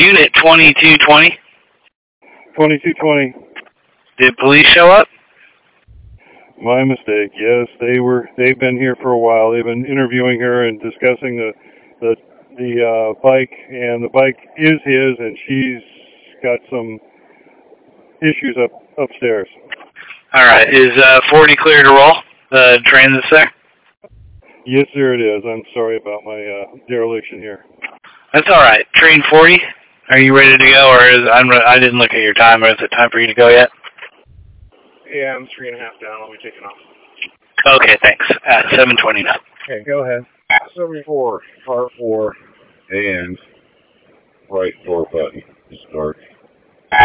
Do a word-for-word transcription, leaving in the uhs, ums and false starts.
Unit twenty-two twenty. twenty-two twenty. Did police show up? My mistake. Yes, they were. They've been here for a while. They've been interviewing her and discussing the the the uh, bike, and the bike is his, and she's got some issues up upstairs. All right. Is uh, forty clear to roll? The transit's there? Yes, sir, it is. I'm sorry about my uh, dereliction here. That's all right. Train forty. Are you ready to go, or is I'm I didn't look at your time. Or is it time for you to go yet? Yeah, I'm three and a half down. I'll be taking off. Okay, thanks. At seven twenty now. Okay, go ahead. seventy-four, part four, and right door button. Start.